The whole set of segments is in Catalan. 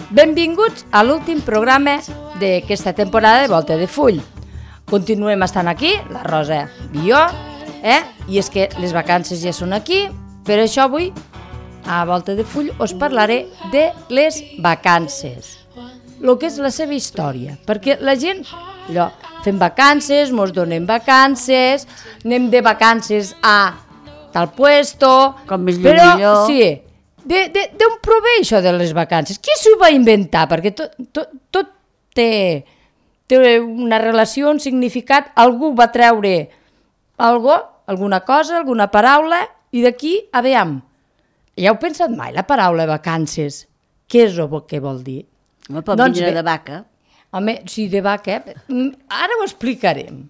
Benvinguts a l'últim programa d'aquesta temporada de Volta de Full. Continuem estant aquí, la Rosa i jo, i és que les vacances ja són aquí, per això avui a Volta de Full us parlaré de les vacances, el que és la seva història, perquè la gent, allò, fem vacances, mos donem vacances, anem de vacances a tal puesto, com més lluny millor. Sí, d'on prové això de les vacances? Qui s'ho va inventar? Perquè tot té una relació, un significat, algú va treure alguna cosa, alguna paraula, i d'aquí, aviam, ja heu pensat mai la paraula vacances? Què és el que vol dir? Home, pot vindre de vaca. Home, sí, de vaca. Ara ho explicarem.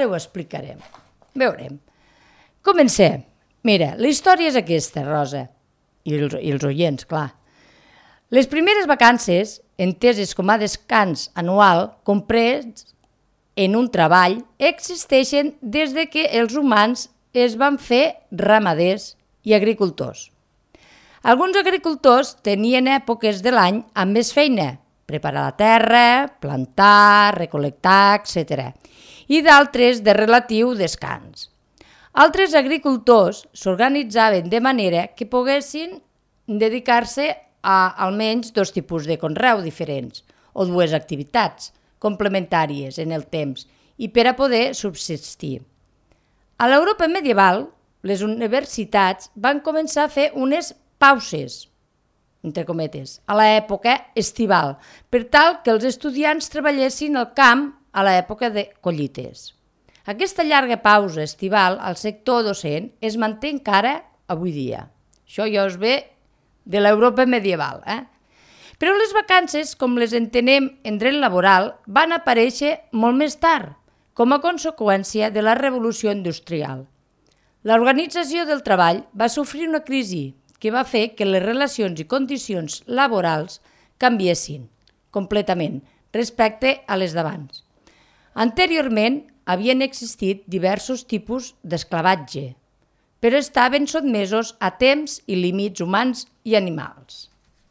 Veurem. Comencem. Mira, la història és aquesta, Rosa, i els oients, clar. Les primeres vacances, enteses com a descans anual, comprès en un treball, existeixen des de que els humans es van fer ramaders i agricultors. Alguns agricultors tenien èpoques de l'any amb més feina, preparar la terra, plantar, recol·lectar, etc. I d'altres de relatiu descans. Altres agricultors s'organitzaven de manera que poguessin dedicar-se a almenys dos tipus de conreu diferents o dues activitats complementàries en el temps i per a poder subsistir. A l'Europa medieval, les universitats van començar a fer unes pauses, entre cometes, a l'època estival, per tal que els estudiants treballessin al camp a l'època de collites. Aquesta llarga pausa estival al sector docent es manté encara avui dia. Això ja us ve de l'Europa medieval. Però les vacances, com les entenem en dret laboral, van aparèixer molt més tard, com a conseqüència de la revolució industrial. L'organització del treball va sofrir una crisi que va fer que les relacions i condicions laborals canviessin completament respecte a les d'abans. Anteriorment, havien existit diversos tipus d'esclavatge, però estaven sotmesos a temps i límits humans i animals.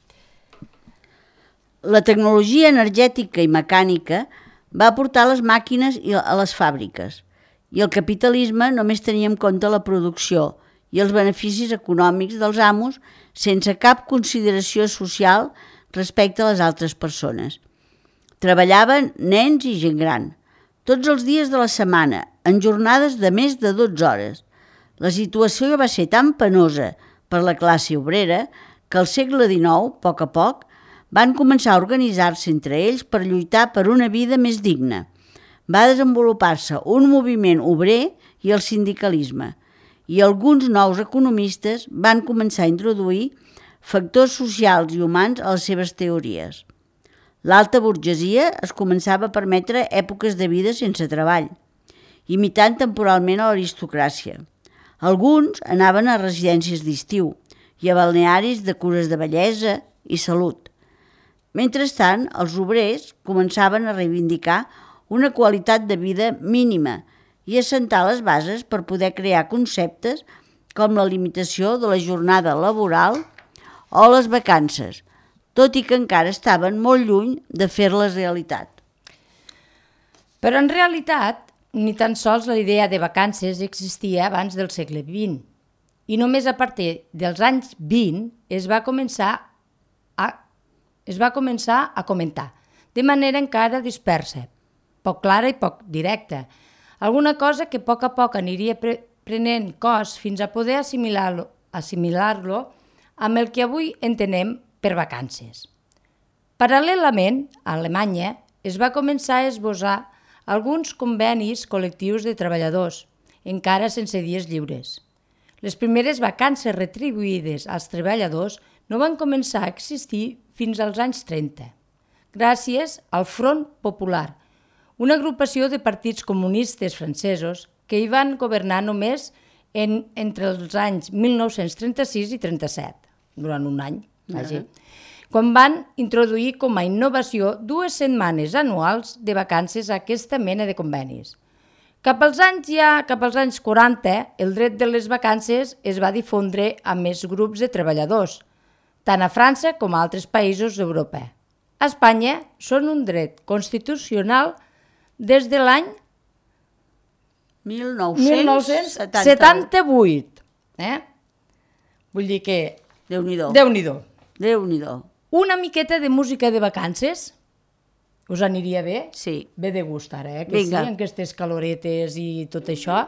La tecnologia energètica i mecànica va portar les màquines a les fàbriques i el capitalisme només tenia en compte la producció i els beneficis econòmics dels amos sense cap consideració social respecte a les altres persones. Treballaven nens i gent gran, tots els dies de la setmana, en jornades de més de 12 hores. La situació va ser tan penosa per la classe obrera que al segle XIX, a poc, van començar a organitzar-se entre ells per lluitar per una vida més digna. Va desenvolupar-se un moviment obrer i el sindicalisme, i alguns nous economistes van començar a introduir factors socials i humans a les seves teories. L'alta burgesia es començava a permetre èpoques de vida sense treball, imitant temporalment a l'aristocràcia. Alguns anaven a residències d'estiu i a balnearis de cures de bellesa i salut. Mentrestant, els obrers començaven a reivindicar una qualitat de vida mínima i assentar les bases per poder crear conceptes com la limitació de la jornada laboral o les vacances, tot i que encara estaven molt lluny de fer-les realitat. Però en realitat, ni tan sols la idea de vacances existia abans del segle XX, i només a partir dels anys 20 es va començar a comentar, de manera encara dispersa, poc clara i poc directa, alguna cosa que a poc aniria prenent cos fins a poder assimilar-lo amb el que avui entenem per vacances. Paral·lelament, a Alemanya es va començar a esbossar alguns convenis col·lectius de treballadors, encara sense dies lliures. Les primeres vacances retribuïdes als treballadors no van començar a existir fins als anys 30, gràcies al Front Popular, una agrupació de partits comunistes francesos que hi van governar només entre els anys 1936 i 37, durant un any. Quan van introduir com a innovació 2 setmanes anuals de vacances a aquesta mena de convenis. Cap als anys 40, el dret de les vacances es va difondre a més grups de treballadors, tant a França com a altres països d'Europa. a Espanya són un dret constitucional des de l'any 1978. Vull dir que... Déu-n'hi-do. Déu-n'hi-do. Una miqueta de música de vacances, us aniria bé? Sí. Ve de gust ara, que Vinga. sí, amb aquestes caloretes i tot això.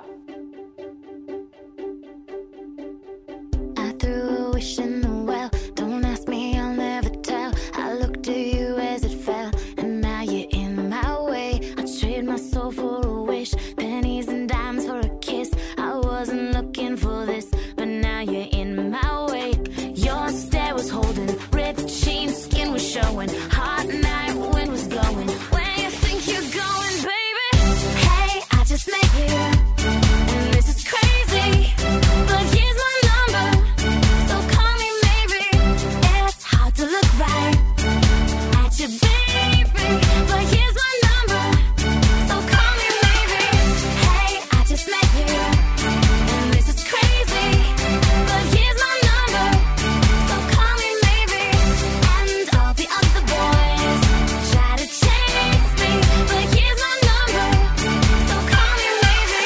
I threw a wish in the well. Don't ask me, I'll never tell. I looked to you as it fell, and now you're in my way. I trade my soul for a wish, pennies and dimes for a kiss. I wasn't looking for this, but now you're in my way. Your stare was holding, ripped jeans, skin was showing. Hot night, wind was blowing. Where you think you're going, baby? Hey, I just met you, and this is crazy. But here's my number, so call me maybe. It's hard to look right at you, baby. But here's my number, so call me maybe. Hey, I just met you, and this is crazy. But here's my number, so call me maybe. And all the other boys try to chase me. But here's my number, so call me maybe.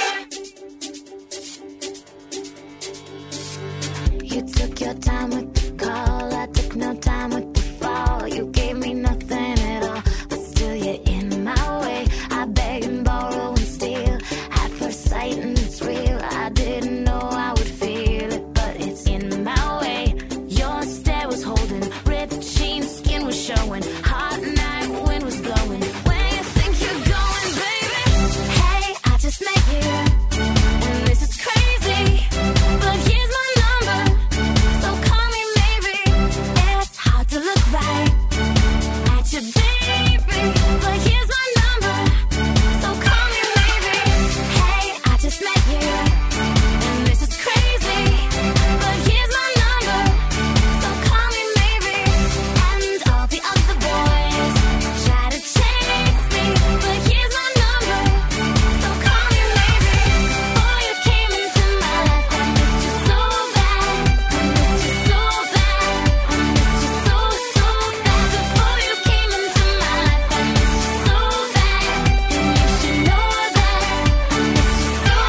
You took your time with the call, I took no time with the fall. You gave me nothing at all, but still you're in my way. I beg and borrow and steal, at first sight and it's real. I didn't know I would feel it, but it's in my way. Your stare was holding, ripped jeans, skin was showing. Hot night, wind was blowing. Where you think you're going, baby? Hey, I just met you, and this is crazy. But here's my number, so call me maybe. It's hard to look right at you, baby. But here's my number, so call me maybe. Hey, I just met you, and this is crazy. But here's my number, so call me maybe. And all the other boys try to chase me. But here's my number, so call me maybe. Before you came into my life, I missed you so bad. I missed you so bad. I missed you so, so bad. Before you came into my life, I missed you so bad. And you should know that. I missed you so,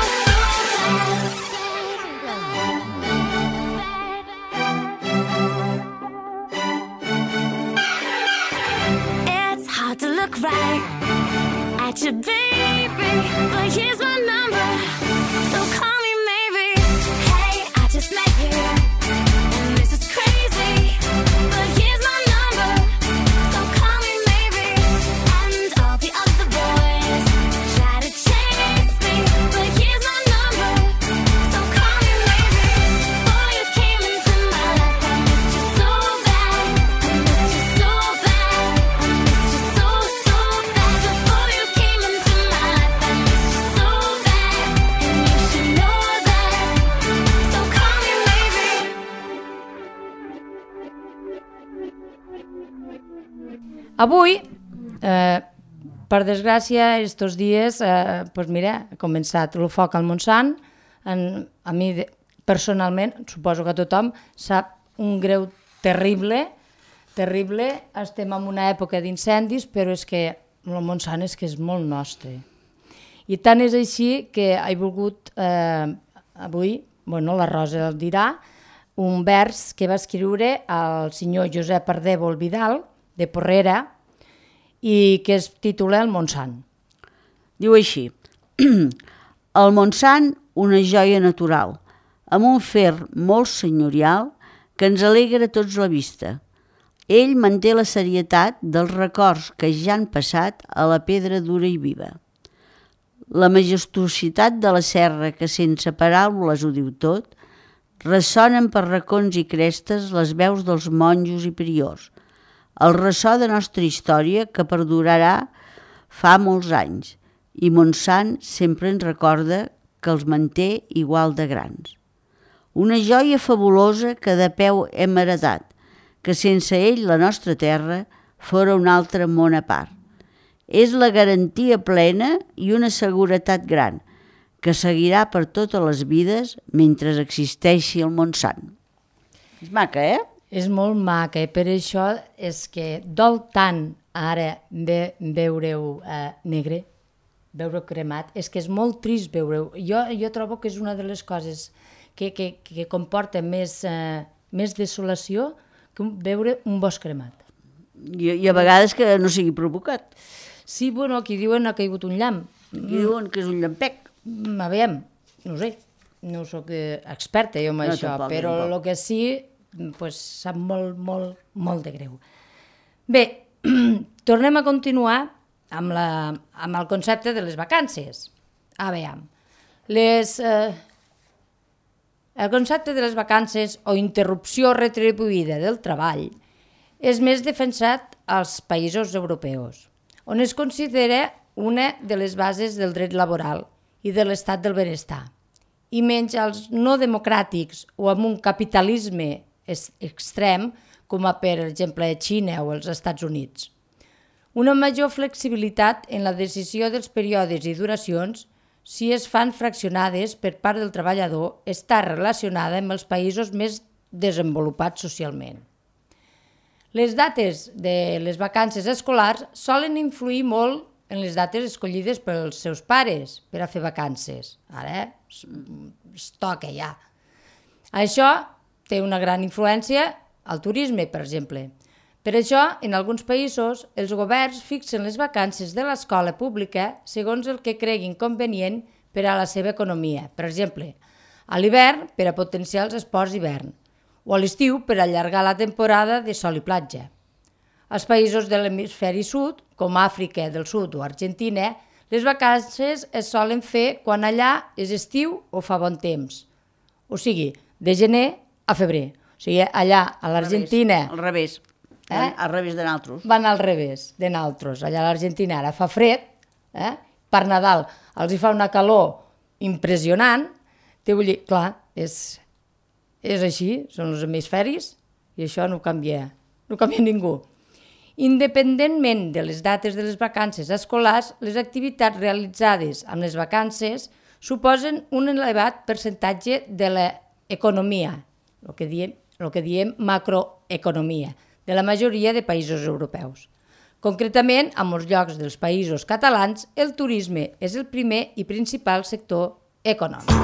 It's hard to look right at you, baby. But here's my number, so call me maybe. Hey, I just met you, and this is crazy. But here's my number, so call me maybe. And all the other boys try to chase me. But here's my number, so call me maybe. Before you came into my life, I missed you so bad. I missed you so bad. I missed you so, so bad. Before you came into my life, I missed you so bad. And you should know that. So call me maybe. Avui, per desgràcia, estos dies, pues mira, ha començat el foc al Montsant. A mi, personalment, suposo que a tothom, sap un greu terrible. Estem en una època d'incendis, però és que el Montsant és que és molt nostre. I tant és així que he volgut avui, la Rosa el dirà, un vers que va escriure el senyor Josep Ardèvol Vidal, de Porrera, i que es titula El Montsant. Diu així: El Montsant, una joia natural, amb un fer molt senyorial que ens alegra tots la vista. Ell manté la serietat dels records que ja han passat a la pedra dura i viva. La majestuositat de la serra que sense paraules ho diu tot, ressonen per racons i crestes les veus dels monjos i priors, el ressò de nostra història que perdurarà fa molts anys, i Montsant sempre ens recorda que els manté igual de grans. Una joia fabulosa que de peu hem heredat, que sense ell la nostra terra fora un altre món a part. És la garantia plena i una seguretat gran, que seguirà per totes les vides mentre existeixi el Montsant. És maca, eh? És molt maca, per això és que dol tant ara veure-ho negre, veure-ho cremat, és que és molt trist veure-ho. Jo trobo que és una de les coses que comporta més desolació que veure un bosc cremat. I a vegades que no sigui provocat. Sí, bueno, aquí diuen ha caigut un llamp. Aquí diuen que és un llampec. Aviam, no ho sé, no soc experta jo en això, tampoc, però el que sí, pues, sap molt de greu. Bé, tornem a continuar amb el concepte de les vacances. Aviam, el concepte de les vacances o interrupció retribuïda del treball és més defensat als països europeus, on es considera una de les bases del dret laboral i de l'estat del benestar, i menys als no democràtics o amb un capitalisme extrem, com per exemple Xina o els Estats Units. Una major flexibilitat en la decisió dels períodes i duracions, si es fan fraccionades per part del treballador, està relacionada amb els països més desenvolupats socialment. Les dates de les vacances escolars solen influir molt en les dates escollides pels seus pares per a fer vacances. Ara es toca ja. Això té una gran influència al turisme, per exemple. Per això, en alguns països, els governs fixen les vacances de l'escola pública segons el que creguin convenient per a la seva economia. Per exemple, a l'hivern per a potenciar els esports d'hivern, o a l'estiu per allargar la temporada de sol i platja. Als països de l'hemisferi sud, com Àfrica del Sud o Argentina, les vacances es solen fer quan allà és estiu o fa bon temps. O sigui, de gener a febrer. O sigui, allà a l'Argentina... Al revés. Al revés de nosaltres. Van al revés de nosaltres. Allà a l'Argentina ara fa fred, per Nadal els hi fa una calor impressionant. Te vull dir, clar, és així, són els hemisferis, i això no canvia ningú. Independentment de les dates de les vacances escolars, les activitats realitzades amb les vacances suposen un elevat percentatge de l'economia, el que diem macroeconomia, de la majoria de països europeus. Concretament, a molts llocs dels països catalans, el turisme és el primer i principal sector econòmic.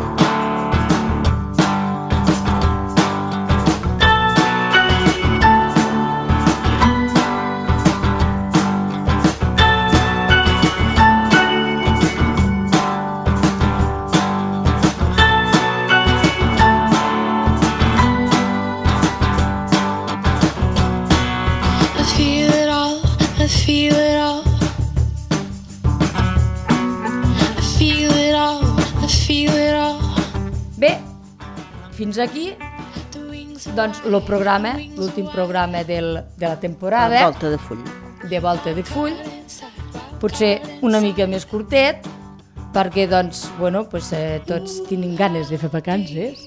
Bé, fins aquí, doncs, l'últim programa de la temporada. De volta de full. De volta de full. Potser una mica més curtet, perquè, doncs, bueno, tots tenim ganes de fer vacances,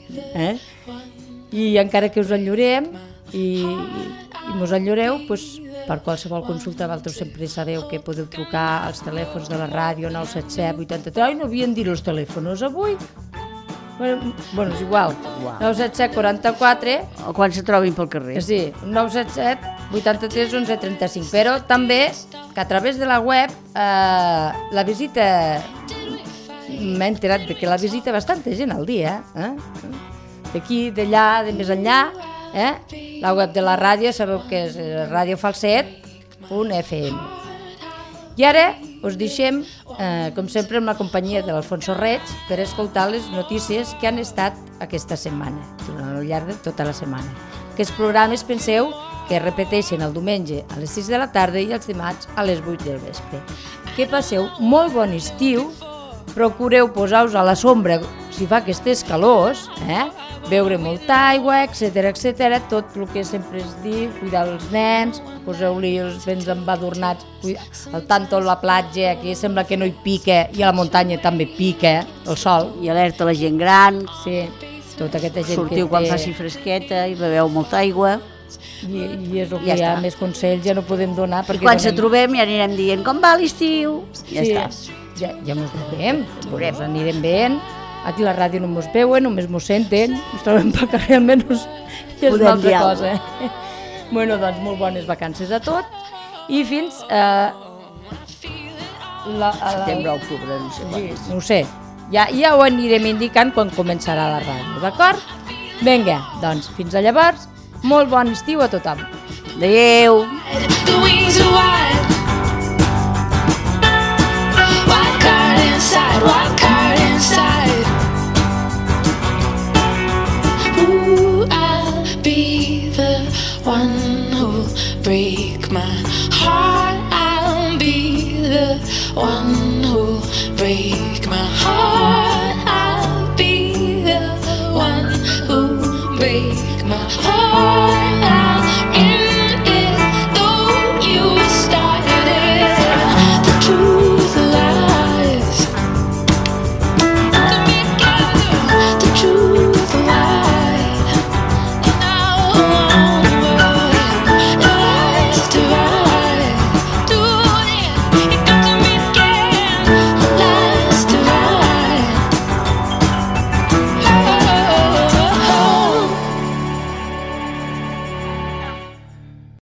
i encara que us enllorem i mos enlloreu, per qualsevol consulta, vosaltres sempre sabeu que podeu trucar als telèfons de la ràdio 977 83. Ai, no havien dit els telèfons avui. Bueno, és igual. 977 44. O quan se trobin pel carrer. Sí, 977 83 11 35. Però també que a través de la web la visita... M'he enterat que la visita bastanta gent al dia. D'aquí, d'allà, de més enllà. La web de la ràdio sabeu que és radiofalset.fm. I ara us deixem, com sempre, amb la companyia de l'Alfonso Reig per escoltar les notícies que han estat aquesta setmana, durant el llarg de tota la setmana. Aquests programes, penseu, que es repeteixen el diumenge a les 6 de la tarda i els dimarts a les 8 del vespre. Que passeu molt bon estiu, procureu posar-vos a la sombra si fa aquestes calors, beure molta aigua, etc. Tot el que sempre es diu, cuidar els nens, poseu-li els bens embadornats, el tanto a la platja, aquí sembla que no hi pica, i a la muntanya també pica el sol. I alerta la gent gran. Sí, tota aquesta gent sortiu quan faci fresqueta i beveu molta aigua. I és el que hi ha, més consells ja no podem donar. I quan se trobem ja anirem dient com va l'estiu. Ja està. Ja ens veurem, ens anirem veient. Aquí a la ràdio no mos veuen, només mos senten, ens trobem pel carrer almenys i és una altra cosa. Bueno, doncs, molt bones vacances a tot i fins a... Setembre, octubre, no sé quan. Sí, no ho sé, ja ho anirem indicant quan començarà la ràdio, d'acord? Vinga, doncs, fins a llavors, molt bon estiu a tothom. Adéu! The wings are wide. Wild card inside, wild card inside. Ooh, I'll be the one who'll break my heart. I'll be the one who'll break my heart.